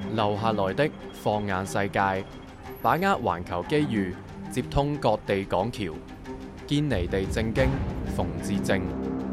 留下來的放眼世界，把握環球機遇，接通各地港橋，堅尼地正經，馮智政。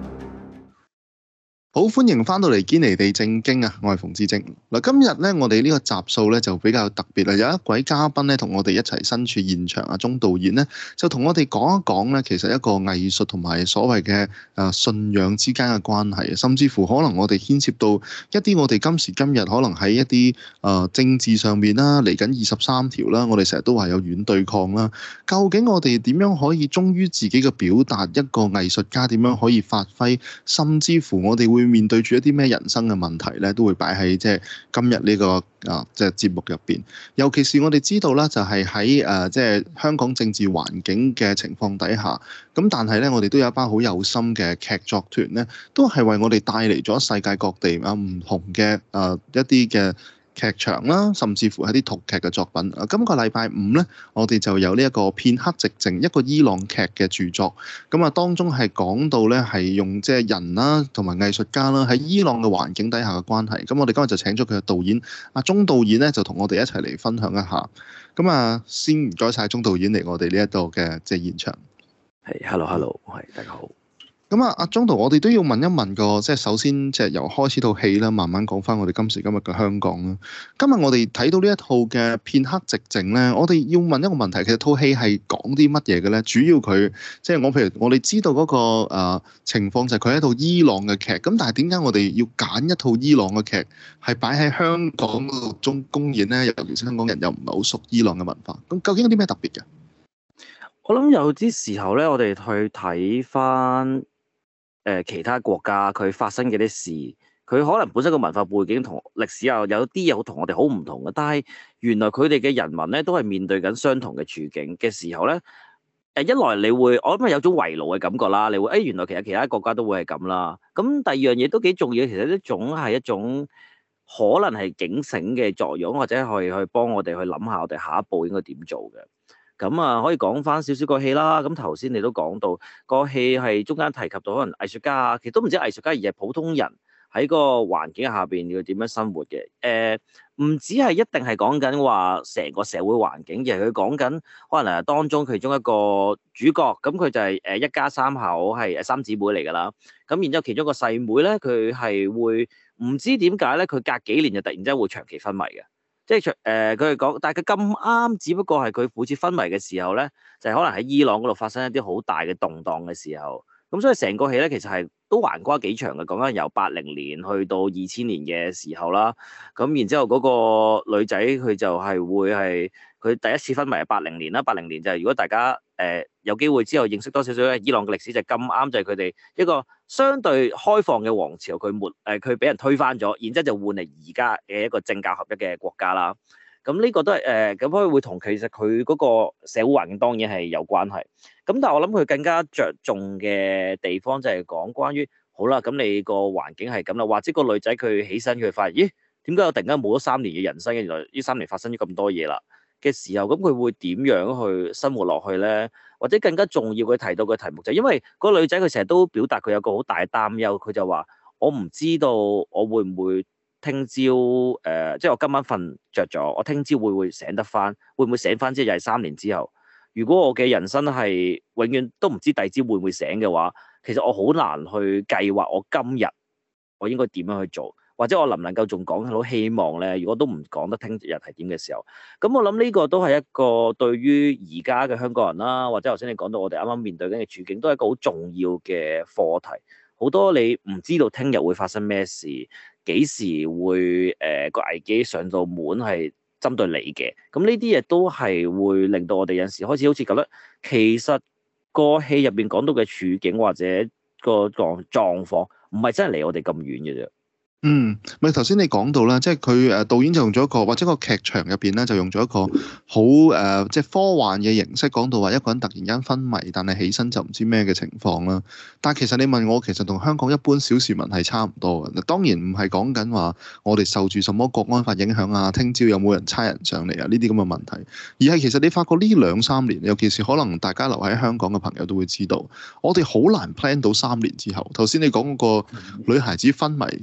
好，歡迎翻到嚟堅尼地正經啊！我係馮智政。嗱，今日咧我哋呢個集數咧就比較特別啦，有一位嘉賓咧同我哋一齊身處現場啊，鐘導演咧就同我哋講一講咧，其實一個藝術同埋所謂嘅信仰之間嘅關係，甚至乎可能我哋牽涉到一啲我哋今時今日可能喺一啲政治上面啦，嚟緊23條啦，我哋成日都話有軟對抗啦。究竟我哋點樣可以忠於自己嘅表達？一個藝術家點樣可以發揮？甚至乎我哋會面對住一啲咩人生嘅問題咧，都會擺喺即係今日呢個即係節目入邊。尤其是我哋知道啦，就係喺即係香港政治環境嘅情況底下，咁但係咧，我哋都有一班好有心嘅劇作團咧，都係為我哋帶嚟咗世界各地唔同嘅一啲嘅劇場啦，甚至乎係啲讀劇嘅作品。今個禮拜五咧，我哋就有呢一個片刻寂靜，一個伊朗劇嘅著作。當中係講到咧係用即係人啦，同埋藝術家啦喺伊朗嘅環境底下嘅關係。我哋今日就請咗佢嘅導演阿鐘導演咧，就同我哋一齊嚟分享一下。先唔該晒鐘導演嚟我哋呢一度嘅即係現場。 係，hello，係大家好。 阿鐘導，我哋都要問一問即係首先即係由開始套戲啦，慢慢講翻我哋今時今日嘅香港啦。今日我哋睇到呢一套嘅片刻寂靜咧，我哋要問一個問題，其實套戲係講啲乜嘢嘅咧？主要佢即係譬如我哋知道嗰個情況就係佢係一套伊朗嘅劇，咁但係點解我哋要揀一套伊朗嘅劇係擺喺香港嗰度公演咧？尤其是香港人又唔係好熟伊朗嘅文化，咁究竟有啲咩特別嘅？ 我諗有啲時候咧，我哋去睇翻其他國家佢發生嘅啲事，佢可能本身個文化背景同歷史有啲嘢同我哋好唔同嘅，但係原來佢哋嘅人民咧都係面對緊相同嘅處境嘅時候咧，一來你會我諗有種圍爐嘅感覺啦，你會原來其他國家都會係咁啦。咁第二樣嘢都幾重要，其實呢種係一種可能係警醒嘅作用，或者去幫我哋去諗下我哋下一步應該點做嘅。可以講翻少少個戲啦。咁頭先你都講到個戲係中間提及到可能藝術家啊，其實都唔止藝術家，而係普通人喺個環境下邊要點樣生活嘅。唔止係一定係講緊話成個社會環境，而係佢講緊可能當中其中一個主角，咁佢就係一家三口係三姊妹嚟㗎啦。咁然之後其中一個細妹咧，佢係會唔知點解咧，佢隔幾年就突然之間會長期昏迷嘅。即係佢係講，但係佢咁啱，只不過係佢每次昏迷嘅時候咧，就係可能喺伊朗嗰度發生一啲好大嘅動盪嘅時候。咁所以成個戲咧，其實係都橫跨幾長嘅，講緊由80年去到2000年嘅時候啦。咁然之後嗰個女仔佢就係會係佢第一次昏迷係80年啦。80年就係如果大家有機會之後認識多少少伊朗嘅歷史，就咁啱就係佢哋一個相對開放嘅王朝，佢俾人推翻咗，然之後就換嚟而家嘅一個政教合一嘅國家啦。咁呢個都係咁會同其實佢嗰個社會環境當然係有關係。咁但係我諗佢更加着重嘅地方就係講關於好啦，咁你個環境係咁啦，或者個女仔佢起身佢發現，咦，點解我突然間冇咗3年嘅人生？原來呢3年發生咗咁多嘢啦嘅時候，咁佢會點樣去生活落去咧？或者更加重要，佢提到嘅題目就係因為嗰個女仔佢成日都表達佢有個好大嘅擔憂，佢就話我唔知道我會唔會聽朝即係我今晚瞓着咗，我聽朝會唔會醒得翻？會唔會醒翻？即係又係3年之後，如果我嘅人生係永遠都唔知第二朝會唔會醒嘅話，其實我好難去計劃我今日我應該點樣去做，或者我能唔能夠仲講到希望咧？如果都唔講得聽日係點嘅時候，咁我諗呢個都係一個對於而家嘅香港人啦，或者頭先你講到我哋啱啱面對緊嘅處境，都係一個好重要嘅課題。好多你唔知道聽日會發生咩事，幾時會個危機上到門係針對你嘅，咁呢啲嘢都係會令到我哋有陣時開始好似覺得，其實個戲入邊講到嘅處境或者個狀況，唔係真係離我哋咁遠嘅啫。 咪頭先你講到啦，即係佢導演就用咗一個，或者個劇場入邊咧就用咗一個好即係科幻嘅形式，講到話一個人突然間昏迷，但係起身就唔知咩嘅情況啦。但係其實你問我，其實同香港一般小市民係差唔多嘅。當然唔係講緊話我哋受住什麼國安法影響啊，聽朝有冇人差人上嚟啊呢啲咁嘅問題，而係其實你發覺呢2-3年，尤其是可能大家留喺香港嘅朋友都會知道，我哋好難 plan 到3年之後。頭先你講嗰個女孩子昏迷之後3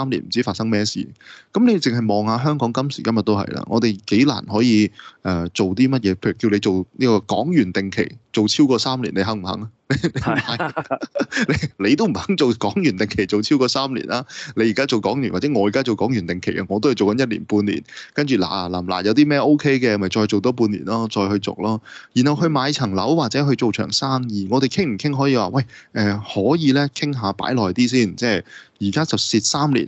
3年唔知發生咩事。咁你淨係望下香港今時今日都係啦，我哋幾難可以做啲乜嘢？譬如叫你做呢個港元定期，做超過3年，你肯唔肯啊？你都唔肯做港元定期做超過3年啦。你而家做港元或者我而家做港元定期啊，我都係做緊1年半年，跟住嗱有啲咩 OK 嘅，咪再做多半年咯，再去做咯。然後去買層樓或者去做場生意，我哋傾唔傾可以話喂可以咧傾下擺耐啲先，即係而家就蝕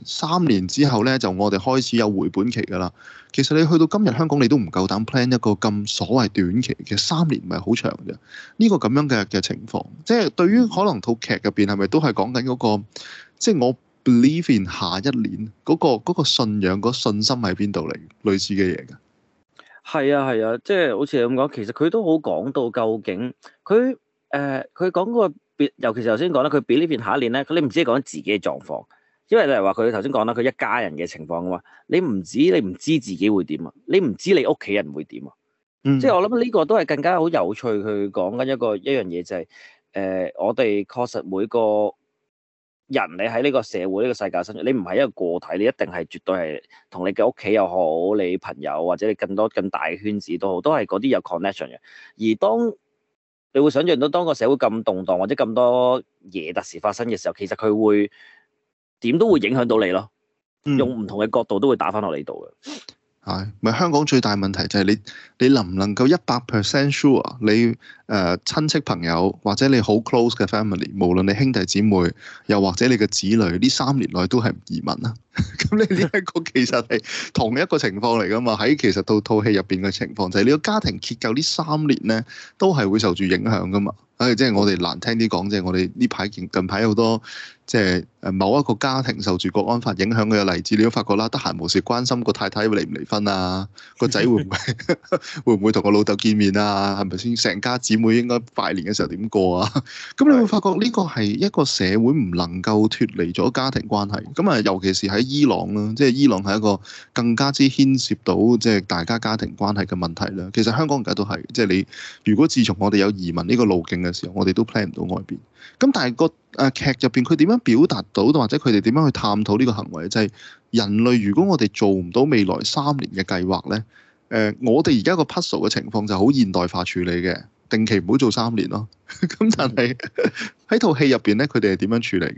3年之後咧就我哋開始有回本期㗎啦。其實你去到今日香港，你都唔夠膽 plan 一個咁所謂短期嘅3年，唔係好長嘅呢個咁樣嘅情況。即係對於可能套劇入邊係咪都係講緊嗰個，即係我 believe in 下一年嗰個信仰、嗰個信心喺邊度嚟？類似嘅嘢㗎。 係啊，即係好似你咁講，其實佢都好講到究竟佢講嗰個尤其是頭先講啦，佢 believe in 下一年咧，你唔知係講緊自己嘅狀況。因為例如話佢頭先講啦，佢一家人嘅情況嘅話，你唔知自己會點啊，你唔知你屋企人會點啊。即係我諗呢個都係更加好有趣，去講緊一樣嘢就係我哋確實每個人你喺呢個社會呢個世界生存，你唔係一個個體，你一定係絕對係同你嘅屋企又好，你朋友或者你更大嘅圈子都好，都係嗰啲有 connection 嘅。而當你會想象到當個社會咁動盪或者咁多嘢特時發生嘅時候，其實佢會點都會影響到你咯，用唔同嘅角度都會打翻落你度嘅。 係，咪香港最大問題就係你能唔能夠100% sure 你親戚朋友或者你好 close 嘅 family， 無論你兄弟姊妹又或者你嘅子女，呢3年內都係唔移民啊？咁你呢一個其實係同一個情況嚟㗎嘛？喺其實套戲入邊嘅情況就係你個家庭結構呢3年咧都係會受住影響㗎嘛？即係我哋難聽啲講，即係我哋呢排近排好多即係某一個家庭受住國安法影響嘅例子，你都發覺啦，得閒無事關心個太太離唔離婚啊，個仔會唔會同個老豆見面啊，係咪先？成家姊妹應該拜年嘅時候點過啊？咁你會發覺呢個係一個社會唔能夠脫離咗家庭關係。咁啊，尤其是喺伊朗啦，即係伊朗係一個更加之牽涉到即係大家家庭關係嘅問題啦。其實香港而家都係，即係你如果自從我哋有移民呢個路徑嘅時候，我哋都 plan 唔到外邊。咁但係個劇入邊佢點樣表達到，或者佢哋點樣去探討呢個行為，就係人類如果我哋做唔到未來3年嘅計劃咧，我哋而家個 puzzle 嘅情況就好現代化處理嘅，定期唔好做3年咯。咁但係喺套戲入邊咧，佢哋係點樣處理嘅？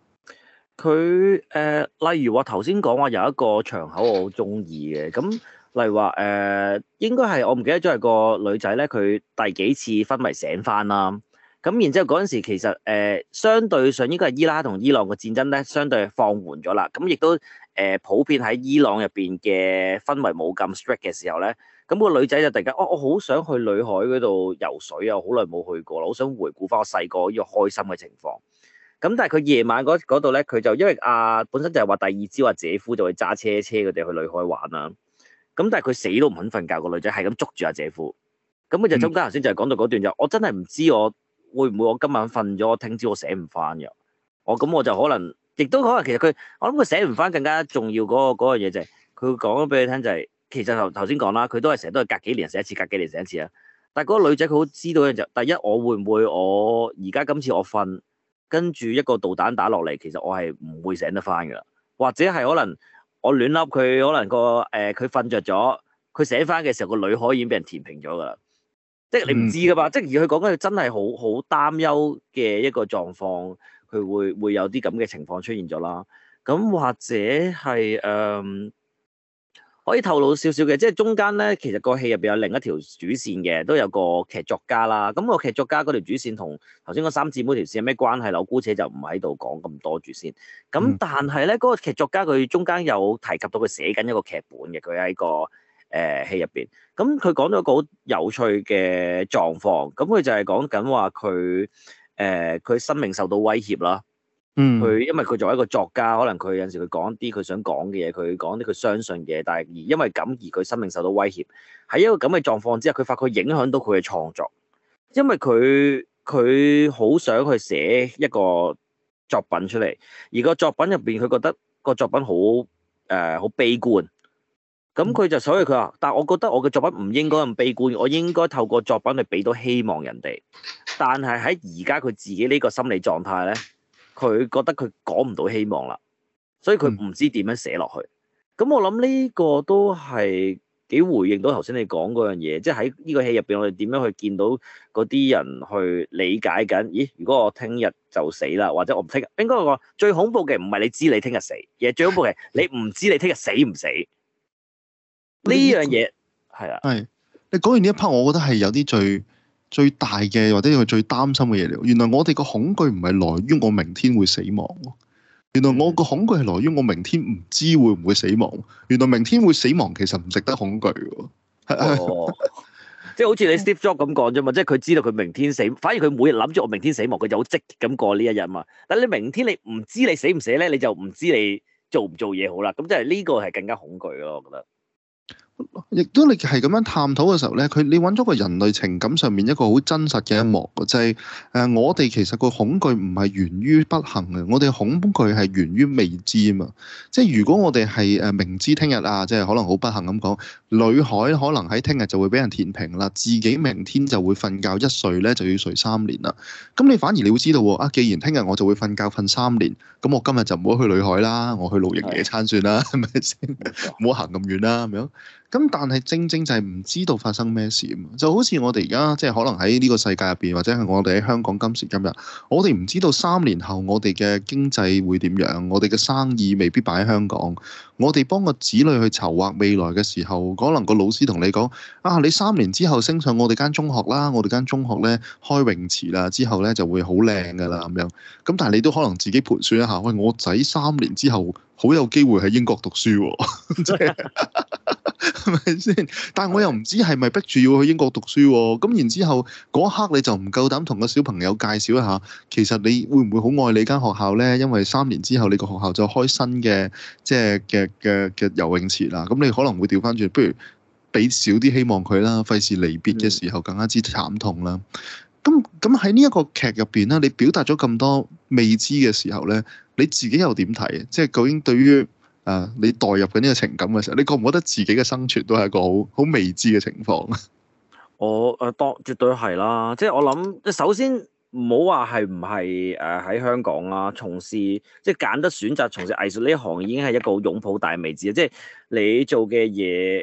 佢例如話頭先講話有一個場口我好中意嘅，咁例如話應該係我唔記得咗係個女仔咧，佢第幾次昏迷醒翻啦。咁然之後嗰陣時其實相對上應該係伊拉克同伊朗嘅戰爭咧，相對放緩咗啦。咁亦都普遍喺伊朗入邊嘅氛圍冇咁 strict 嘅時候咧，咁個女仔就突然間我好想去女海嗰度游水啊，好耐冇去過啦，好想回顧翻我細個呢個開心嘅情況。咁但係佢夜晚嗰度咧，佢就因為本身就係話第二朝姐夫就會揸車佢哋去女海玩啦。咁但係佢死都唔肯瞓覺，個女仔係咁捉住姐夫。咁佢就中間頭先就係講到嗰段就，我真係唔知我會唔會我今晚瞓咗，聽朝我醒唔翻嘅。咁我就可能，亦都可能其實我諗佢醒唔翻更加重要嗰樣嘢就係，佢會講咗俾你聽就係，其實頭先講啦，佢都係成日都係隔幾年醒一次，隔幾年醒一次啊。但係嗰個女仔佢好知道嘅就，第一我會唔會我而家今次我瞓，跟住一個導彈打落嚟，其實我係唔會醒得翻噶，或者係可能我亂笠佢，可能佢瞓着咗，佢醒翻嘅時候個女海已經俾人填平咗噶啦。即係你唔知噶嘛，即係而佢講緊佢真係好擔憂嘅一個狀況，佢會有啲咁嘅情況出現咗啦。咁或者係可以透露少少嘅，即係中間咧，其實個戲入邊有另一條主線嘅，都有個劇作家啦。咁個劇作家嗰條主線同頭先嗰三姊妹條線有咩關係？我姑且就唔喺度講咁多住先。咁但係咧，嗰個劇作家佢中間有提及到佢寫緊一個劇本嘅，佢喺個戲入邊。咁佢講咗一個好有趣嘅狀況。咁佢就係講緊話佢生命受到威脅啦。佢因為佢作為一個作家，可能佢有陣時佢講啲佢想講嘅嘢，佢講啲佢相信嘅嘢，但係因為咁而佢生命受到威脅。喺一個咁嘅狀況之下，佢發覺影響到佢嘅創作，因為佢好想去寫一個作品出嚟，而個作品入邊佢覺得個作品好悲觀。咁佢就所以佢話，但係我覺得我嘅作品唔應該咁悲觀，我應該透過作品去俾到希望人哋。但係喺而家佢自己呢個心理狀態咧，佢覺得佢講唔到希望啦， 所以佢唔知點樣寫落去。咁我諗呢個都係幾回應到頭先你講嗰樣嘢，即係喺呢個戲入邊，我哋點樣去見到嗰啲人去理解緊？咦，如果我聽日就死啦，或者我唔聽日，應該講最恐怖嘅唔係你知你聽日死，而係最恐怖嘅你唔知你聽日死唔死。呢樣嘢係啊， 係你講完呢一 part，我覺得係有啲最大嘅或者佢最擔心嘅嘢嚟。原來我哋個恐懼唔係來於我明天會死亡，原來我個恐懼係來於我明天唔知會唔會死亡。原來明天會死亡其實唔值得恐懼喎。 哦，即係好似你 Steve Jobs 咁講啫嘛，即係佢知道佢明天死，反而佢每日諗住我明天死亡，佢就好積極咁過呢一日嘛。但係你明天你唔知你死唔死咧，你就唔知你做唔做嘢好啦。咁即係呢個係更加恐懼咯，我覺得。 亦都你係咁樣探討嘅時候咧，你揾咗個人類情感上面一個好真實嘅一幕，就係我哋其實個恐懼唔係源於不幸嘅，我哋恐懼係源於未知啊嘛。即係如果我哋係明知聽日啊，即係可能好不幸咁講，裏海可能喺聽日就會俾人填平啦，自己明天就會瞓覺，一睡咧就要睡3年啦。咁你反而你會知道喎，既然聽日我就會瞓覺瞓3年，咁我今日就唔好去裏海啦，我去露營野餐算啦，係咪先？唔好行咁遠啦，咁樣。咁但係正正就係唔知道發生咩事啊嘛，就好似我哋而家即係可能喺呢個世界入邊，或者係我哋喺香港今時今日，我哋唔知道3年後我哋嘅經濟會點樣，我哋嘅生意未必擺喺香港，我哋幫個子女去籌劃未來嘅時候，可能個老師同你講啊，你3年之後升上我哋間中學啦，我哋間中學咧開泳池啦，之後咧就會好靚噶啦咁樣。咁但係你都可能自己盤算一下，喂，我仔3年之後好有機會喺英國讀書喎，即係係咪先？但係我又唔知係咪逼住要去英國讀書喎。咁然之後嗰一刻你就唔夠膽同個小朋友介紹一下，其實你會唔會好愛你間學校咧？因為3年之後你個學校就開新嘅即係嘅游泳池啦。咁你可能會調翻轉，不如俾少啲希望佢啦，費事離別嘅時候更加之慘痛啦。咁喺呢一個劇入邊咧，你表達咗咁多未知嘅時候咧，你自己又點睇？即係究竟對於你代入緊呢個情感嘅時候，你覺唔覺得自己嘅生存都係一個好未知嘅情況啊？ 我當絕對係啦，即係我諗，首先唔好話係唔係喺香港啦，從事即係揀得選擇從事藝術呢一行已經係一個擁抱大未知，即係你做嘅嘢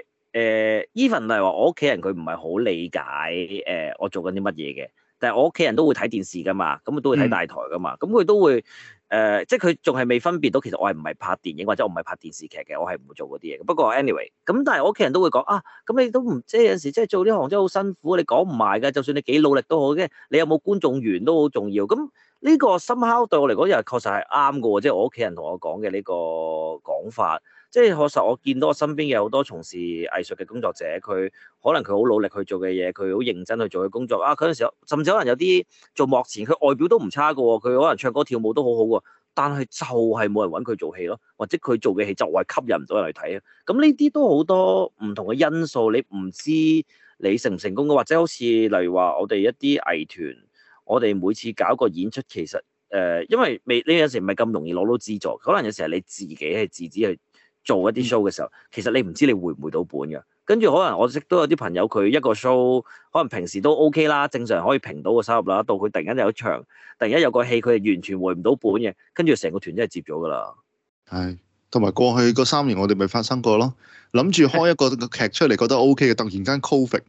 even 例如話我屋企人佢唔係好理解我做緊啲乜嘢嘅。但係我屋企人都會睇電視㗎嘛，咁都會睇大台㗎嘛，咁佢都會即係佢仲係未分別到其實我係唔係拍電影或者我唔係拍電視劇嘅，我係唔會做嗰啲嘢。不過 anyway，咁但係我屋企人都會講啊，咁你都唔即係有陣時即係做呢行真係好辛苦，你講唔埋㗎，就算你幾努力都好嘅，你有冇觀眾緣都好重要。咁呢個 somehow 對我嚟講又確實係啱㗎喎，即係我屋企人同我講嘅呢個講法。即係確實，我見到我身邊嘅好多從事藝術嘅工作者，佢可能佢好努力去做嘅嘢，佢好認真去做嘅工作啊。嗰陣時候，甚至可能有啲做幕前，佢外表都唔差㗎喎，佢可能唱歌跳舞都好好喎，但係就係冇人揾佢做戲咯，或者佢做嘅戲就係吸引唔到人去睇啊。咁呢啲都好多唔同嘅因素，你唔知你成唔成功嘅，或者好似例如話我哋一啲藝團，我哋每次搞個演出，其實因為你有時唔係咁容易攞到資助，可能有時係你自己係自資去做一啲 show 嘅時候，其實你唔知你回唔回到本嘅。跟住可能我識都有啲朋友，佢一個 show 可能平時都 OK 啦，正常可以平到個收入啦。到佢突然間有一場，突然間有個戲，佢係完全回唔到本嘅，跟住成個團真係接咗㗎啦。 係，同埋過去嗰3年我哋咪發生過咯，諗住開一個劇出嚟覺得 OK 嘅，突然間 COVID，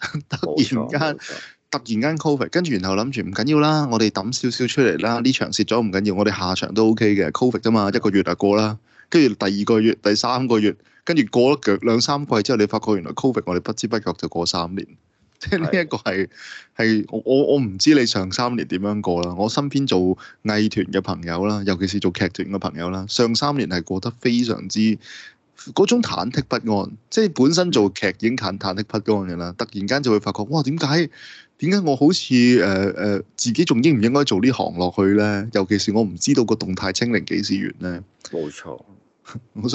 突然間 COVID， 跟住然後諗住唔緊要啦，我哋抌少少出嚟啦，呢場蝕咗唔緊要，我哋下場都 OK 嘅 COVID 啫嘛，1個月就過啦。跟住第2個月、第3個月，跟住過咗2-3季之後，你發覺原來 COVID 我哋不知不覺就過3年，即係呢一個係我唔知你上3年點樣過啦。我身邊做藝團嘅朋友啦，尤其是做劇團嘅朋友啦，上3年係過得非常之嗰種忐忑不安，即係本身做劇已經忐忑不安嘅啦，突然間就會發覺哇，點解我好似自己仲應唔應該做呢行落去咧？尤其是我唔知道個動態清零幾時完咧。 冇錯。 所以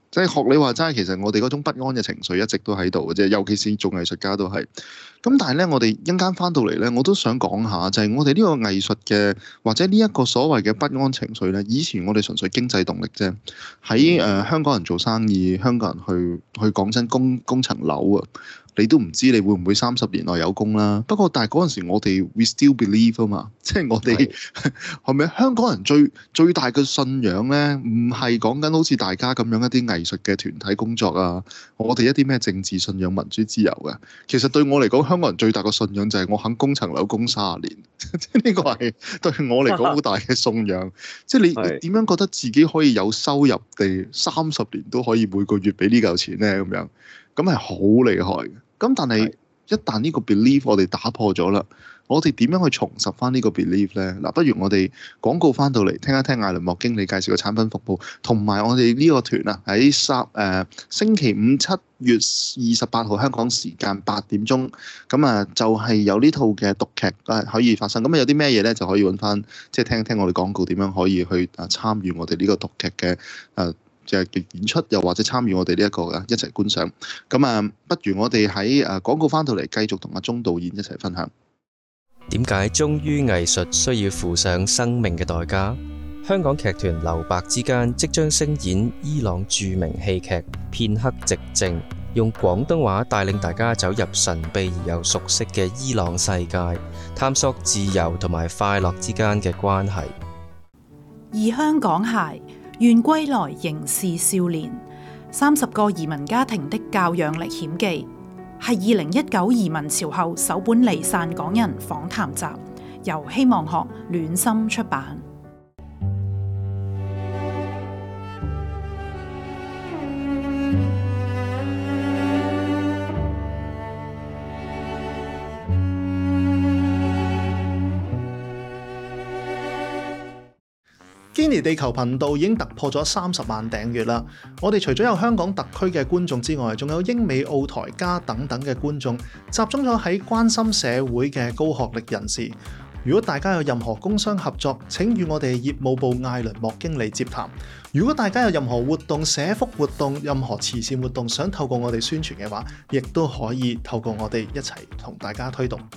即係學你話齋，其實我哋嗰種不安嘅情緒一直都喺度嘅啫，尤其是做藝術家都係。咁但係咧，我哋一陣間翻到嚟咧，我都想講下，就係我哋呢個藝術嘅或者呢一個所謂嘅不安情緒咧，以前我哋純粹經濟動力啫。喺香港人做生意，香港人去講真供層樓啊，你都唔知你會唔會30年內有工啦。不過但係嗰陣時我哋 we still believe 啊嘛，即係我哋係咪香港人最大嘅信仰咧？唔係講緊好似大家咁樣一啲藝術嘅團體工作啊，我哋一啲咩政治信仰、民主自由嘅。其實對我嚟講，香港人最大嘅信仰就係我肯供層樓供30年，即係呢個係對我嚟講好大嘅信仰。即係你點樣覺得自己可以有收入地30年都可以每個月俾呢嚿錢咧？咁樣咁係好厲害嘅。咁但係一旦呢個 belief 我哋打破咗啦，我哋點樣去重拾翻呢個 belief 咧？嗱，不如我哋廣告翻到嚟，聽一聽艾倫莫經理介紹嘅產品服務，同埋我哋呢個團啊，喺星期五7月28號香港時間8點鐘，咁啊就係有呢套嘅讀劇可以發生。咁有啲咩嘢咧，就可以揾翻即係聽一聽我哋廣告點樣可以去參與我哋呢個讀劇嘅嘅演出，又或者參與我哋呢一個一齊觀賞。咁啊，不如我哋喺廣告翻到嚟，繼續同阿鐘導演一齊分享。 點解忠於藝術需要付上生命嘅代價？香港劇團留白之間即將聲演伊朗著名戲劇《片刻寂靜》，用廣東話帶領大家走入神秘而又熟悉嘅伊朗世界，探索自由同埋快樂之間嘅關係。 異鄉港孩願歸來仍是少年，30個移民家庭的教養歷險記，係2019移民潮後首本離散港人訪談集，由希望學暖心出版。 堅尼地球頻道已經突破咗30萬訂閱啦！我哋除咗有香港特區嘅觀眾之外，仲有英美澳台加等等嘅觀眾，集中咗喺關心社會嘅高學歷人士。如果大家有任何工商合作，請與我哋業務部艾倫莫經理接談。如果大家有任何活動、社福活動、任何慈善活動想透過我哋宣傳嘅話，亦都可以透過我哋一齊同大家推動。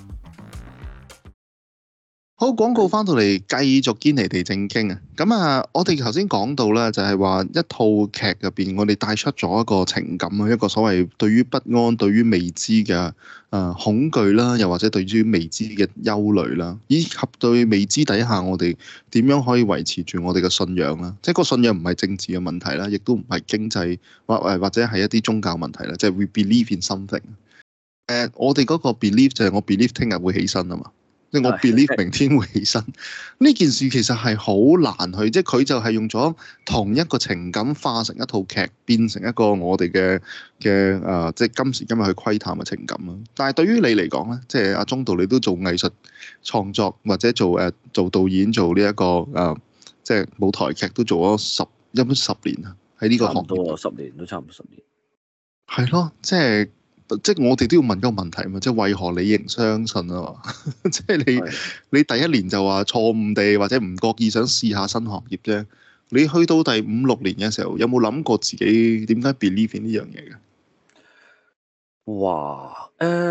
好，廣告翻到嚟，繼續堅尼地正經啊！咁啊，我哋頭先講到啦，就係話一套劇入邊，我哋帶出咗一個情感啊，一個所謂對於不安、對於未知嘅恐懼啦，又或者對於未知嘅憂慮啦，以及對未知底下我哋點樣可以維持住我哋嘅信仰啦。即係個信仰唔係政治嘅問題啦，亦都唔係經濟或者係一啲宗教問題啦，即係 we believe in something。我哋嗰個 belief 就係我 believe 聽日會起身啊嘛。即係我 believe 明天會起身，呢件事其實係好難去，即係佢就係用咗同一個情感化成一套劇，變成一個我哋嘅即係今時今日去窺探嘅情感咯。但係對於你嚟講咧，即係阿鐘導，你都做藝術創作或者做導演，做呢一個即係舞台劇都做咗10年啊，喺呢個行業。 差唔多10年，都差唔多10年。 係咯，即係我哋都要問個問題嘛，即係為何你仍相信啊？即係你第一年就話錯誤地或者唔覺意想試下新行業啫。你去到第5、6年嘅時候，有冇諗過自己點解 believe in 呢樣嘢嘅？ 哇，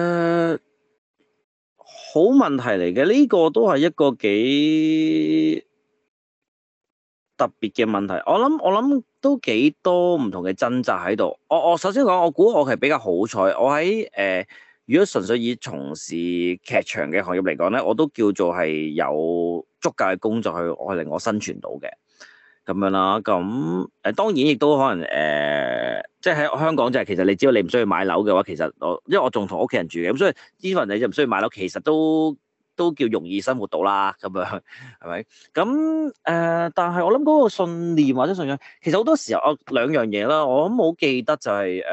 好問題嚟嘅，呢個都係一個幾特別嘅問題。我諗都幾多唔同嘅掙扎喺度。我首先講，我估我係比較好彩。我喺如果純粹以從事劇場嘅行業嚟講咧，我都叫做係有足夠嘅工作去令我生存到嘅咁樣啦。咁當然亦都可能即係喺香港就係其實你只要你唔需要買樓嘅話，其實因為我仲同屋企人住嘅，咁所以呢份你就唔需要買樓，其實都叫容易生活到啦，咁樣係咪？咁但係我諗嗰個信念或者信仰，其實好多時候兩樣嘢啦。我諗好記得就係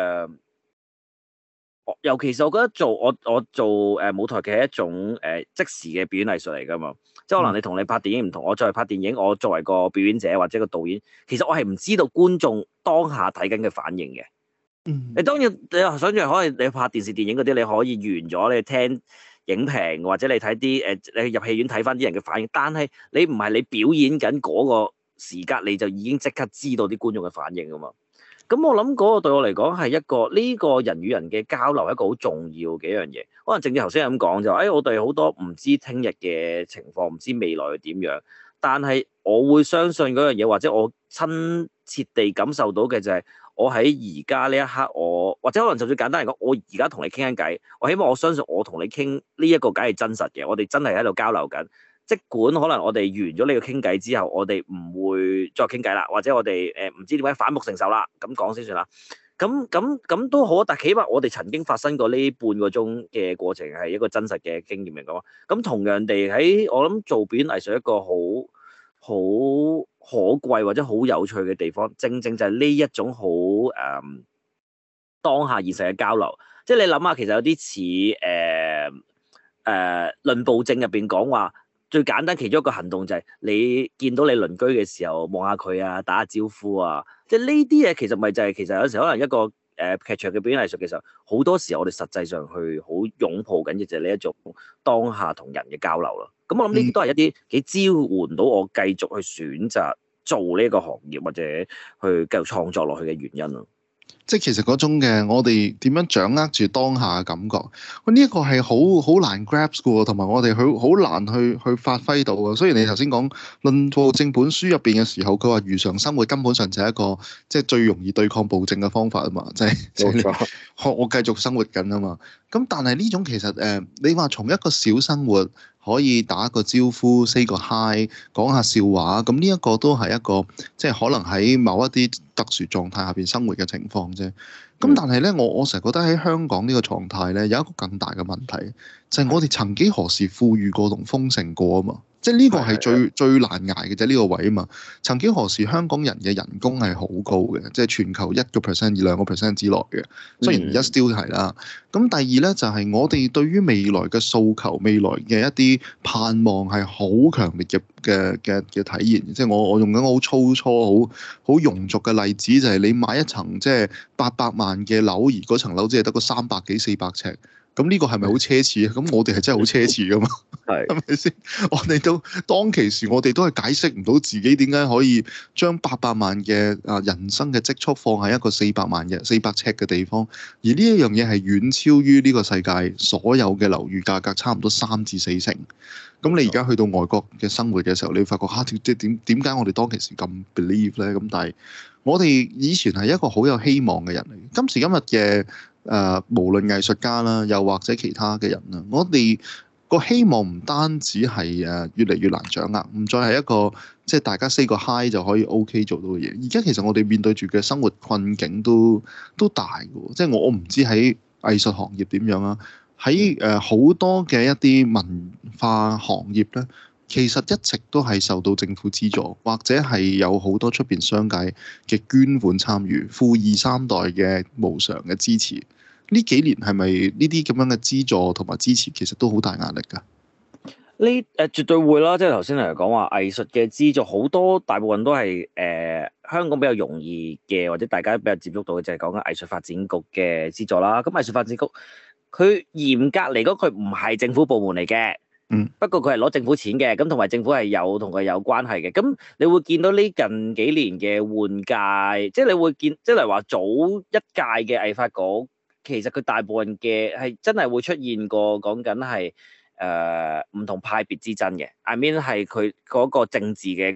尤其是我覺得我做舞台劇係一種即時嘅表演藝術嚟㗎嘛。即係可能你同你拍電影唔同，我作為拍電影，我作為個表演者或者個導演，其實我係唔知道觀眾當下睇緊嘅反應嘅。你當然你想像可能你拍電視電影嗰啲，你可以完咗你聽影評或者你睇啲你入戲院睇翻啲人嘅反應，但係你唔係你表演緊嗰個時間，你就已經即刻知道啲觀眾嘅反應㗎嘛。 咁我諗嗰個對我嚟講係一個呢個人與人嘅交流係一個好重要嘅一樣嘢。可能正如頭先咁講就我哋好多唔知聽日嘅情況，唔知未來係點樣。但係我會相信嗰樣嘢，或者我親切地感受到嘅就係我喺而家呢一刻，或者可能就算簡單嚟講，我而家同你傾緊偈，我希望我相信我同你傾呢一個偈係真實嘅，我哋真係喺度交流緊。即管可能我哋完咗呢個傾偈之後，我哋唔會再傾偈啦，或者我哋唔知點解反目成仇啦，咁講先算啦。咁都好，但係起碼我哋曾經發生過呢半個鐘嘅過程係一個真實嘅經驗嚟講。咁同樣地喺我諗做表演藝術一個好可貴或者好有趣嘅地方，正正就係呢一種好當下現實嘅交流。即係你諗下，其實有啲似論暴政入邊講話。最簡單其中一個行動就係你見到你鄰居嘅時候望下佢啊，打下招呼啊，即係呢啲嘢其實咪就係其實有時可能一個劇場嘅表演藝術嘅時候，好多時候我哋實際上去好擁抱緊嘅就係呢一種當下同人嘅交流咯。咁我諗呢啲都係一啲幾支援到我繼續去選擇做呢個行業或者去繼續創作落去嘅原因咯。 即係其實嗰種嘅，我哋點樣掌握住當下嘅感覺，呢一個係好難 grasp 嘅喎，同埋我哋好難去發揮到嘅。雖然你頭先講《論暴政》本書入邊嘅時候，佢話如常生活根本上就係一個即係最容易對抗暴政嘅方法啊嘛，即係我繼續生活緊啊嘛。咁但係呢種其實你話從一個小生活可以打個招呼 say 個 hi 講下笑話，咁呢一個都係一個即係可能喺某一啲特殊狀態下邊生活嘅情況啫。咁但係咧，我成日覺得喺香港呢個狀態咧，有一個更大嘅問題，就係我哋曾幾何時富裕過同豐盛過啊嘛。即係呢個係最難捱嘅啫，呢個位啊嘛。曾幾何時香港人嘅人工係好高嘅，即係全球1%、2%之內嘅。雖然而家 still 係啦。咁第二咧就係我哋對於未來嘅訴求、未來嘅一啲盼望係好強烈嘅體現。即係我用緊好粗糙、好庸俗嘅例子，就係你買一層即係800萬嘅樓，而嗰層樓只係得個300幾400尺。咁呢個係咪好奢侈啊？咁我哋係真係好奢侈噶嘛？係咪先？我哋都當其時，我哋都係解釋唔到自己點解可以將800萬嘅人生嘅積蓄放喺一個400尺嘅地方，而呢一樣嘢係遠超於呢個世界所有嘅樓宇價格差唔多3至4成。咁你而家去到外國嘅生活嘅時候，你會發覺即係點解我哋當其時咁 believe 咧？咁但係我哋以前係一個好有希望嘅人嚟。今時今日嘅無論藝術家啦，又或者其他嘅人啦，我哋個希望唔單止係越嚟越難掌握，唔再係一個即係大家 say 個 hi 就可以 OK 做到嘅嘢。而家其實我哋面對住嘅生活困境都大嘅，即係我唔知喺藝術行業點樣啊，喺好多嘅一啲文化行業咧，其實一直都係受到政府資助，或者係有好多出邊商界嘅捐款參與，富二三代嘅無償嘅支持。呢幾年係咪呢啲咁樣嘅資助同埋支持，其實都好大壓力㗎？ 絕對會啦，即係頭先嚟講話藝術嘅資助好多，大部分都係香港比較容易嘅，或者大家比較接觸到嘅就係講緊藝術發展局嘅資助啦。咁藝術發展局佢嚴格嚟講，佢唔係政府部門嚟嘅。不過佢係攞政府錢嘅，咁同埋政府係有同佢有關係嘅。咁你會見到呢近幾年嘅換屆，即係你會見，即係例如話早一屆嘅藝發局，其實佢大部分嘅係真係會出現過講緊係唔同派別之爭嘅。I mean 係佢嗰個政治嘅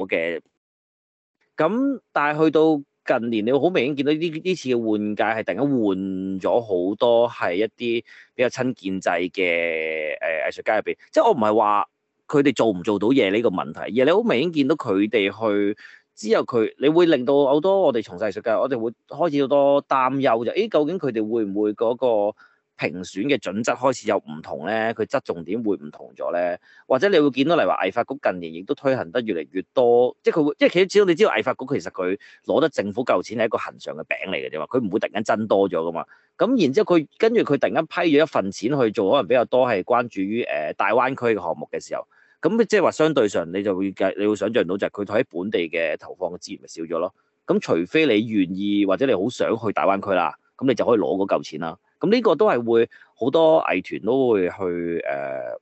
咁，但係去到近年，你會好明顯見到呢次嘅換屆係突然間換咗好多係一啲比較親建制嘅藝術家入邊。即係我唔係話佢哋做唔做到嘢呢個問題，而係你好明顯見到佢哋去之後你會令到好多我哋從事藝術界，我哋會開始好多擔憂就究竟佢哋會唔會嗰個評選嘅準則開始有唔同咧？佢側重點會唔同咗咧？或者你會見到例如話藝發局近年亦都推行得越嚟越多，即係佢會，即係始終你知道藝發局其實佢攞得政府夠錢係一個恆常嘅餅嚟嘅啫嘛，佢唔會突然間增多咗噶嘛。咁然之後跟住佢突然間批咗一份錢去做，可能比較多係關注於大灣區嘅項目嘅時候，咁即係話相對上你會想像到就係佢喺本地嘅投放嘅資源咪少咗咯。咁除非你願意或者你好想去大灣區啦，咁你就可以攞嗰嚿錢啦。咁呢個都係會好多藝團都會去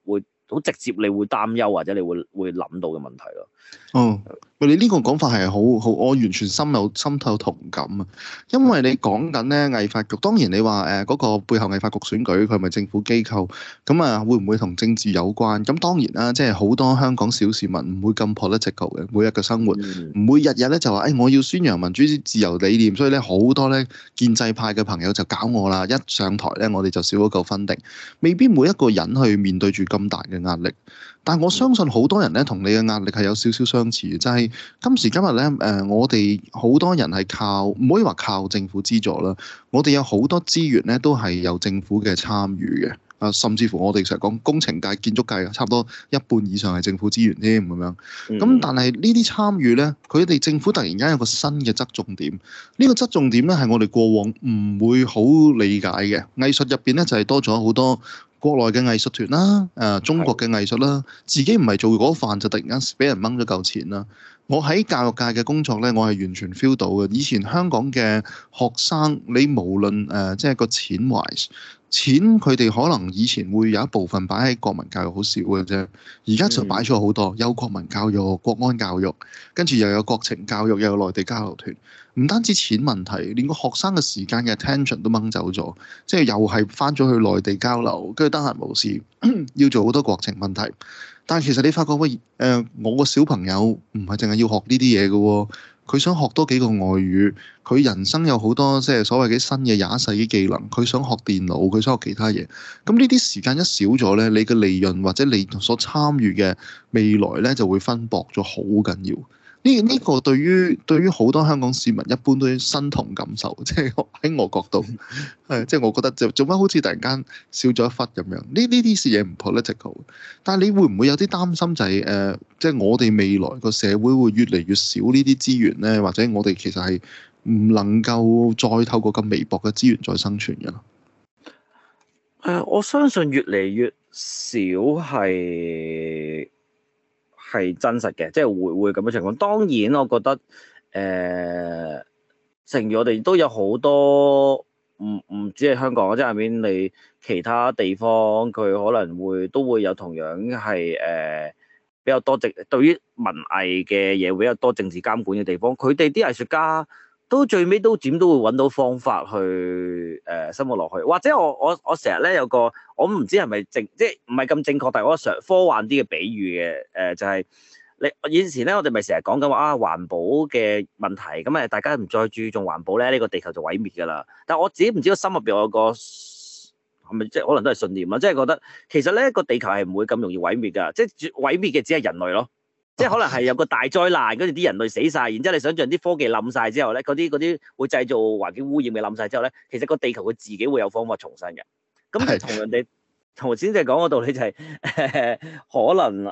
好直接你會擔憂或者你會諗到嘅問題咯。 哦，喂，你呢個講法係好，我完全心透同感啊！因為你講緊咧藝發局，當然你話嗰個背後藝發局選舉佢係咪政府機構，咁啊會唔會同政治有關？咁當然啦，即係好多香港小市民唔會咁 political 嘅，每日嘅生活唔會日日咧就話我要宣揚民主自由理念，所以咧好多咧建制派嘅朋友就搞我啦，一上台咧我哋就少咗嚿分定，未必每一個人去面對住咁大嘅壓力。但我相信好多人咧，同你嘅壓力係有少少相似嘅，就係今時今日咧，我哋好多人係靠，唔可以話靠政府資助啦，我哋有好多資源咧，都係有政府嘅參與嘅，甚至乎我哋成日講工程界、建築界差唔多一半以上係政府資源添咁樣。咁但係呢啲參與咧，佢哋政府突然間有個新嘅側重點，呢個側重點咧係我哋過往唔會好理解嘅。藝術入邊咧就係多咗好多國內嘅藝術團啦，中國嘅藝術啦，自己唔係做嗰飯就突然間俾人掹咗嚿錢啦。我喺教育界嘅工作咧，我係完全 feel 到嘅。以前香港嘅學生，你無論即係個錢 wise，錢佢哋可能以前會有一部分擺喺國民教育好少嘅啫，而家就擺咗好多，有國民教育、國安教育，跟住又有國情教育，又有內地交流團。唔單止錢問題，連個學生嘅時間嘅 attention 都掹走咗，即係又係翻咗去內地交流，跟住得閒無事要做好多國情問題。但係其實你發覺喂，我個小朋友唔係淨係要學呢啲嘢嘅喎，佢想學多幾個外語，佢人生有好多即係所謂嘅新嘅21世紀技能，佢想學電腦，佢想學其他嘢。咁呢啲時間一少咗咧，你嘅利潤或者你所參與嘅未來咧就會分薄咗，好緊要。呢個對於好多香港市民一般都身同感受，即係喺我角度，即係我覺得就做乜好似突然間少咗一忽咁樣。呢啲事嘢唔 political，但係你會唔會有啲擔心就係即係我哋未來個社會會越嚟越少呢啲資源咧，或者我哋其實係唔能夠再透過咁微薄嘅資源再生存嘅咯？ 我相信越嚟越少係真實嘅，即係會咁嘅情況。當然，我覺得正如我哋都有好多唔止係香港，即係入面你其他地方，佢可能都會有同樣係比較多對於文藝嘅嘢會比較多政治監管嘅地方，佢哋啲藝術家都最尾都會揾到方法去生活落去。或者我成日咧有個我唔知係咪即係唔係咁正確，但係我想科幻啲嘅比喻嘅就係你以前咧我哋咪成日講緊話環保嘅問題，咁大家唔再注重環保咧，呢個地球就毀滅㗎啦。但係我自己唔知個心入邊有個係咪即係可能都係信念啦，即係覺得其實咧個地球係唔會咁容易毀滅㗎，即係毀滅嘅只係人類咯。即係可能係有個大災難，跟住啲人類死晒，然之後你想象啲科技冧晒之後咧，嗰啲會製造環境污染嘅冧晒之後咧，其實個地球佢自己會有方法重生嘅。咁同人哋頭先就講個道理就係可能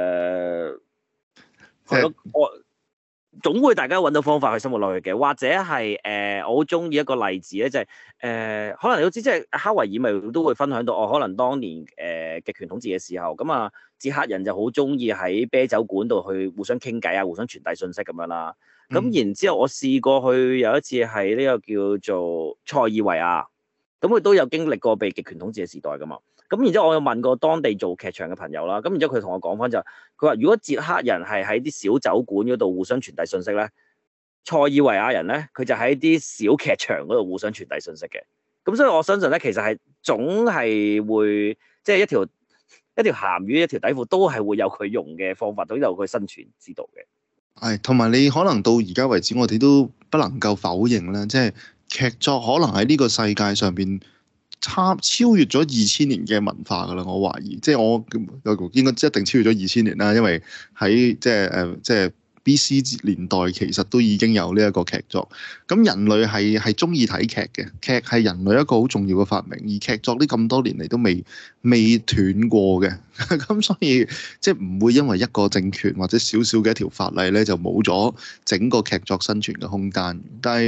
我總會大家揾到方法去生活落去嘅，或者係我好中意一個例子咧，就係可能你都知，即係哈維爾咪都會分享到，可能當年極權統治嘅時候，咁啊捷克人就好中意喺啤酒館度去互相傾偈啊，互相傳遞信息咁樣啦。咁然之後我試過去有一次喺呢個叫做塞爾維亞，咁佢都有經歷過被極權統治嘅時代噶嘛。咁然之後我有問過當地做劇場嘅朋友啦，咁然之後佢同我講翻就，佢話如果捷克人係喺啲小酒館嗰度互相傳遞信息咧，塞爾維亞人咧佢就喺啲小劇場嗰度互相傳遞信息嘅。咁所以我相信咧，其實係總係會即係一條鹹魚一條底褲都係會有佢用嘅方法，都有佢生存之道嘅。 係，同埋你可能到而家為止，我哋都不能夠否認啦，即係劇作可能喺呢個世界上邊超越咗2000年嘅文化㗎啦。我懷疑，即係我應該一定超越咗2000年啦，因為喺即係BC 年代其實都已經有呢一個劇作。咁人類係中意睇劇嘅，劇係人類一個好重要嘅發明，而劇作呢咁多年嚟都未斷過嘅。咁所以即係唔會因為一個政權或者少少嘅一條法例咧，就冇咗整個劇作生存嘅空間。但係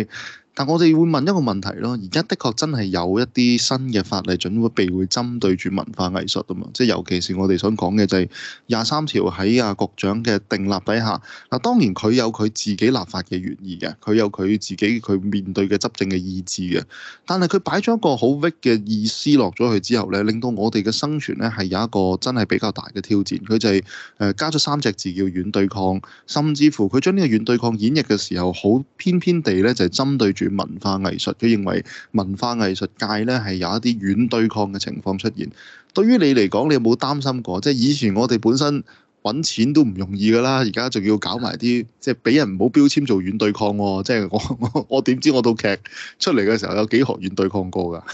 但我哋會問一個問題咯，而家的確真係有一啲新嘅法例準備會針對住文化藝術啊嘛，即係尤其是我哋想講嘅就係23條喺局長嘅訂立底下，嗱當然佢有佢自己立法嘅原意嘅，佢有佢自己佢面對嘅執政嘅意志嘅，但係佢擺咗一個好 vague 嘅意思落咗去之後咧，令到我哋嘅生存咧係有一個真係比較大嘅挑戰。佢就係加咗3隻字叫軟對抗，甚至乎佢將呢個軟對抗演繹嘅時候，好偏偏地咧就係針對住文化藝術。佢認為文化藝術界咧係有一啲軟對抗嘅情況出現。對於你嚟講，你有冇擔心過？即係以前我哋本身揾錢都唔容易㗎啦，而家仲要搞埋啲即係俾人唔好標籤做軟對抗喎。即係我點知我套劇出嚟嘅時候有幾學軟對抗過㗎？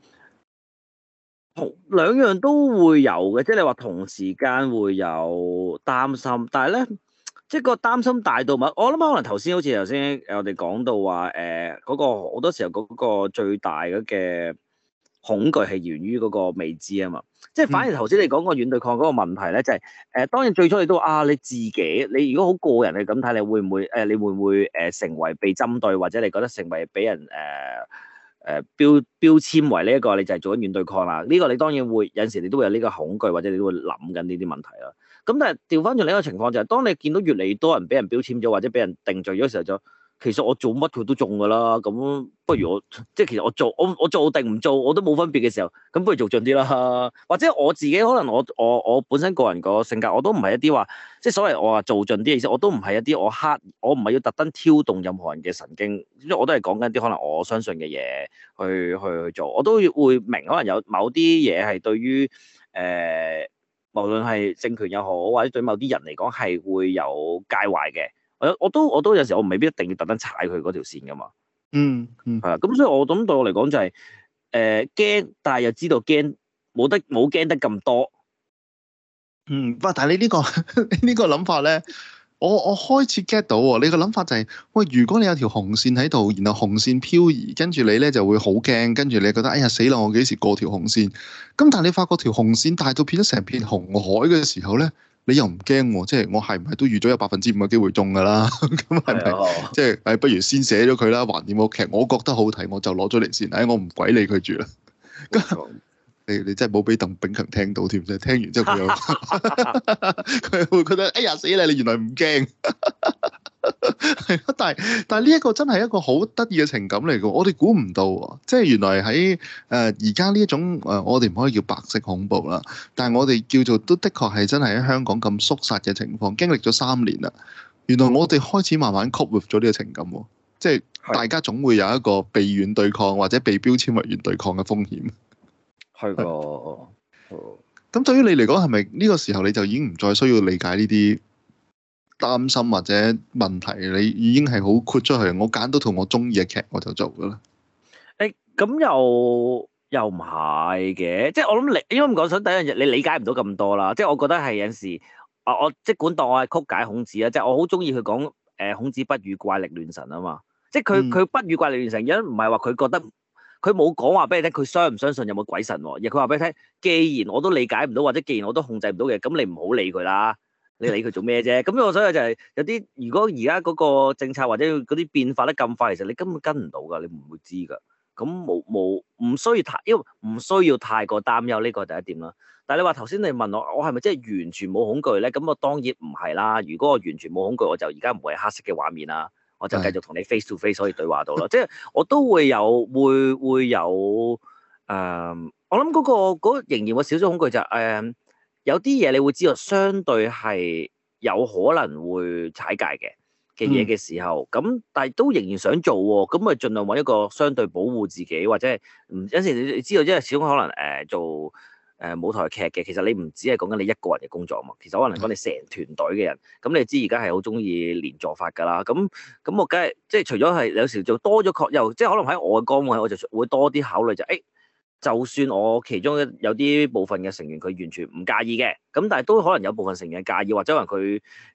兩樣都會有嘅，即係你話同時間會有擔心，但係咧，即係個擔心大到乜？我諗可能頭先好似我哋講到話嗰個好多時候嗰個最大嘅恐懼係源於嗰個未知啊嘛。即係反而頭先你講個軟對抗嗰個問題咧，就係當然最初你都話你自己，你如果好個人去咁睇，你會唔會成為被針對，或者你覺得成為俾人標籤為呢一個你就係做緊軟對抗啦？呢個你當然會有陣時你都會有呢個恐懼，或者你都會諗緊呢啲問題啦。咁但係調翻轉另一個情況就係，當你見到越嚟越多人俾人標籤咗，或者俾人定罪咗嘅時候，就其實我做乜佢都中㗎啦。咁不如我即係其實我做定唔做我都冇分別嘅時候，咁不如做盡啲啦。或者我自己可能我本身個人個性格我都唔係一啲話即係所謂我話做盡啲嘅意思，我都唔係一啲我唔係要特登挑動任何人嘅神經，因為我都係講緊啲可能我相信嘅嘢去做，我都會明可能有某啲嘢係對於無論係政權又好，或者對某啲人嚟講係會有介壞嘅。我都有時我未必一定要特登踩佢嗰條線噶嘛。係啊，咁所以我諗對我嚟講就係驚，但係又知道驚冇驚得咁多。 但係你呢個呢個諗法咧，我開始 get 到喎。你個諗法就係喂，如果你有條紅線喺度，然後紅線漂移，跟住你咧就會好驚，跟住你覺得哎呀死啦，我幾時過條紅線？咁但係你發覺條紅線大到變咗成片紅海嘅時候咧，你又唔驚喎，即係我係唔係都預咗有5%嘅機會中㗎啦？咁係咪即係不如先寫咗佢啦，橫掂個劇我覺得好睇，我就攞咗嚟先。我唔鬼理佢住啦。你真係冇俾鄧炳強聽到添，即係聽完之後佢會覺得哎呀死啦！你原來唔驚，係咯？但係呢一個真係一個好得意嘅情感嚟嘅，我哋估唔到喎。即係原來喺而家呢一種我哋唔可以叫白色恐怖啦，但係我哋叫做都的確係真係喺香港咁肅殺嘅情況，經歷咗3年啦。原來我哋開始慢慢 cope with 咗呢個情感喎，即係大家總會有一個被軟對抗或者被標籤為軟對抗嘅風險。 係個， 咁對於你嚟講，係咪呢個時候你就已經唔再需要理解呢啲擔心或者問題？你已經係好豁出去，我揀到套我中意嘅劇我就做㗎啦。 咁又唔係嘅，即係我諗你，因為咁講，想第一樣嘢你理解唔到咁多啦。即係我覺得係有陣時，我即管當我係曲解孔子啊，即係我好中意佢講孔子不與怪力亂神啊嘛。即係佢不與怪力亂神，因為唔係話佢覺得。佢冇講話俾你聽，佢相唔相信有冇鬼神喎？而佢話俾你聽，既然我都理解唔到，或者既然我都控制唔到嘅，咁你唔好理佢啦。你理佢做咩啫？咁我所以就係有啲，如果而家嗰個政策或者嗰啲變化得咁快，其實你根本跟唔到㗎，你唔會知㗎。咁唔需要太，因為唔需要太過擔憂，呢個係第一點啦。但係你話頭先你問我係咪真係完全冇恐懼咧？咁我當然唔係啦。如果我完全冇恐懼，我就而家唔會係黑色嘅畫面啦。我就繼續同你 face to face 可以對話到啦，即係我都會有我諗嗰個仍然會少少恐懼就係有啲嘢你會知道相對係有可能會踩界嘅嘢嘅時候，咁但係都仍然想做喎，咁咪盡量揾一個相對保護自己或者有時你知道，因為始終可能做。舞台劇嘅，其實你唔只係講緊你一個人嘅工作嘛，其實可能講你成團隊嘅人，咁你知而家係好中意連坐法㗎啦，咁我梗係即係除咗係有時做多咗又即係可能喺我嘅崗位，我就會多啲考慮就算我其中有啲部分嘅成員佢完全唔介意嘅，咁但係都可能有部分成員介意，或者可能佢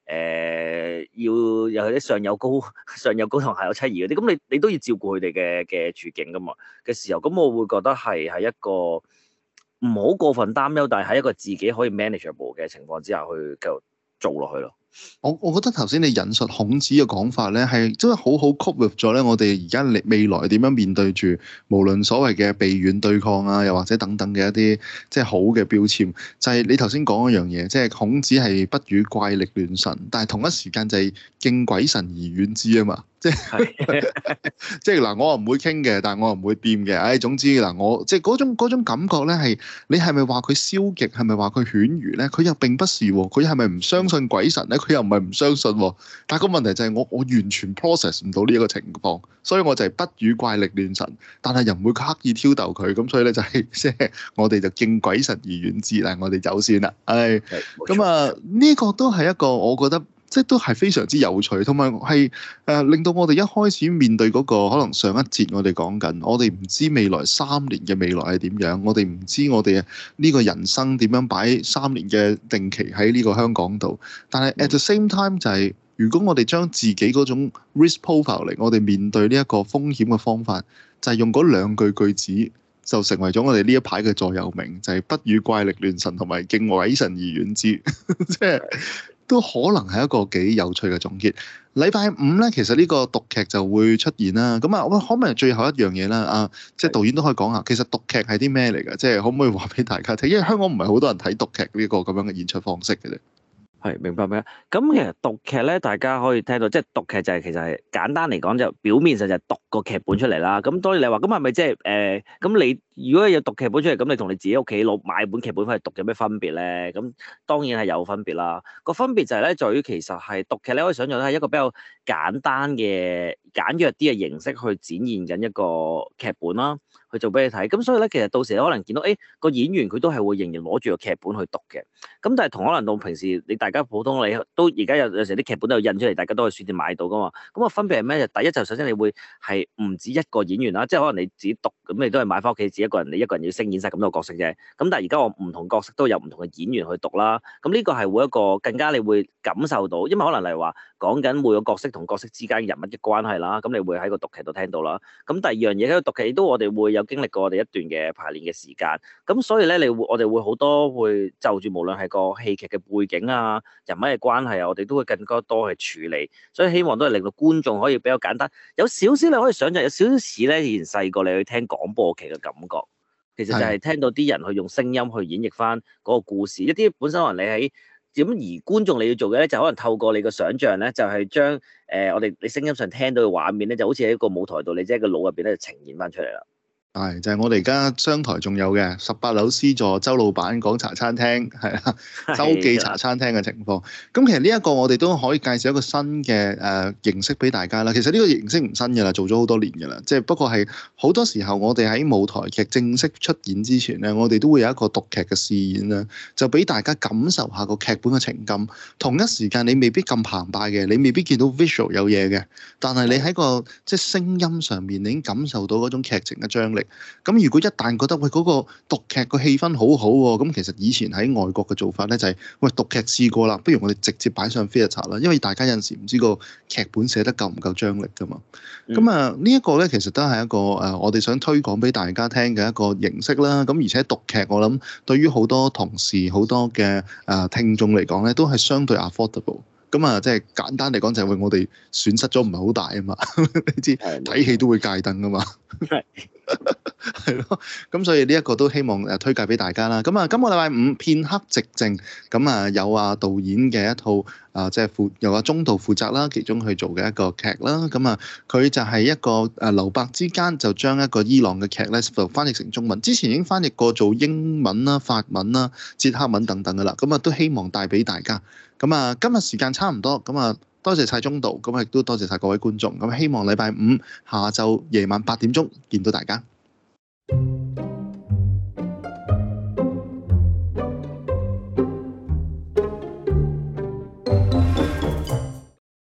要有啲上有高同下有妻兒嗰啲，咁你都要照顧佢哋嘅處境㗎嘛嘅時候，咁我會覺得係一個。唔好過分擔憂，但係喺一個自己可以 manageable 嘅情況之下去繼續做落去咯。 我覺得頭先你引述孔子嘅講法咧，係真係好好 cope with 咗咧。我哋而家未來點樣面對住無論所謂嘅避遠對抗啊，又或者等等嘅一啲即係好嘅標籤，就係你頭先講一樣嘢，即係孔子係不與怪力亂神，但係同一時間就係敬鬼神而遠之啊嘛。即係嗱，我又唔會傾嘅，但係我又唔會掂嘅。唉，總之嗱，我即係嗰種感覺咧，係你係咪話佢消極，係咪話佢犬儒咧？佢又並不是喎，佢係咪唔相信鬼神咧？佢又唔係唔相信喎。但係個問題就係我完全 process 唔到呢一個情況，所以我就係不與怪力亂神，但係又唔會刻意挑逗佢，咁所以咧就係即係我哋就敬鬼神而遠之啦，我哋走先啦。唉，咁啊呢個都係一個我覺得。即係都係非常之有趣，同埋係令到我哋一開始面對嗰個可能上一節我哋講緊，我哋唔知未來3年嘅未來係點樣，我哋唔知我哋呢個人生點樣擺3年嘅定期喺呢個香港度。但係 at the same time 就係，如果我哋將自己嗰種 risk profile 嚟，我哋面對呢一個風險嘅方法，就係用嗰2句子就成為咗我哋呢一排嘅座右銘，就係不與怪力亂神同埋敬鬼神而遠之，即係。都可能係一個幾有趣嘅總結。禮拜5咧，其實呢個讀劇就會出現啦。咁啊，我可唔可以最後一樣嘢啦？即係導演都可以講下，其實讀劇係啲咩嚟㗎？即係可唔可以話俾大家聽？因為香港唔係好多人睇讀劇呢個咁樣嘅演出方式嘅啫。 係，明白。咁其實讀劇咧，大家可以聽到，即係讀劇就係其實係簡單嚟講，就表面上就係讀個劇本出嚟啦。咁當然你話，咁係咪即係咁你如果有讀劇本出嚟，咁你同你自己屋企攞買本劇本翻去讀有咩分別咧？咁當然係有分別啦。個分別就係咧，在於其實係讀劇你可以想象係一個比較簡單嘅簡約啲嘅形式去展現緊一個劇本啦。去做俾你睇，咁所以咧，其實到時你可能見到，個演員佢都係會仍然攞住個劇本去讀嘅。咁但係同可能到平時你大家普通你都而家有時啲劇本都有印出嚟，大家都去書店買到噶嘛。咁個分別係咩？第一就首先你會係唔止一個演員啦，即係可能你自己讀，咁你都係買翻屋企自己一個人，你一個人要飾演晒咁多個角色啫。咁但係而家我唔同角色都有唔同嘅演員去讀啦。咁呢個係會一個更加你會感受到，因為可能例如話講緊每個角色同角色之間人物嘅關係啦，咁你會喺個讀劇度聽到啦。咁第二樣嘢喺個讀劇亦都我哋會有經歷過我哋一段嘅排練嘅時間，咁所以咧我哋會好多會就住無論係個戲劇嘅背景啊、人物嘅關係啊，我哋都會更加多去處理，所以希望都係令到觀眾可以比較簡單，有少少你可以想象有少少似咧以前細個你去聽廣播劇嘅感覺，其實就係聽到啲人去用聲音去演繹翻嗰個故事，一啲本身可能你喺咁而觀眾你要做嘅咧，就可能透過你個想像咧，就係將我哋你聲音上聽到嘅畫面咧，就好似喺個舞台度，你即係個腦入邊咧就呈現翻出嚟啦。 係，就係我哋而家商台仲有嘅18樓 C 座周老闆講茶餐廳，係啦，周記茶餐廳嘅情況。咁其實呢一個我哋都可以介紹一個新嘅形式俾大家啦。其實呢個形式唔新嘅啦，做咗好多年嘅啦。即係不過係好多時候我哋喺舞台劇正式出演之前咧，我哋都會有一個讀劇嘅試演啦，就俾大家感受下個劇本嘅情感。同一時間你未必咁澎湃嘅，你未必見到 visual 有嘢嘅，但係你喺個即係聲音上面，你已經感受到嗰種劇情嘅張力。咁如果一旦覺得喂嗰個讀劇個氣氛好好喎，咁其實以前喺外國嘅做法咧就係喂讀劇試過啦，不如我哋直接擺上 theatre 啦，因為大家有陣時唔知個劇本寫得夠唔夠張力噶嘛。咁呢一個咧其實都係一個我哋想推廣俾大家聽嘅一個形式啦。咁而且讀劇我諗對於好多同事好多嘅聽眾嚟講咧都係相對 affordable。咁即係簡單嚟講就係我哋損失咗唔係好大啊嘛，你知睇戲都會戒燈噶嘛，係咯，咁所以呢一個都希望推介俾大家啦。咁今個禮拜5片刻寂靜，咁有導演嘅一套即係由中導負責啦，其中去做嘅一個劇啦。咁佢就係一個留白之間就將一個伊朗嘅劇咧就翻譯成中文，之前已經翻譯過做英文啦、法文啦、捷克文等等噶啦。咁都希望帶俾大家。咁今日時間差唔多，咁多謝晒中導，咁亦都多謝晒各位觀眾。咁希望禮拜5下晝夜晚8點鐘見到大家。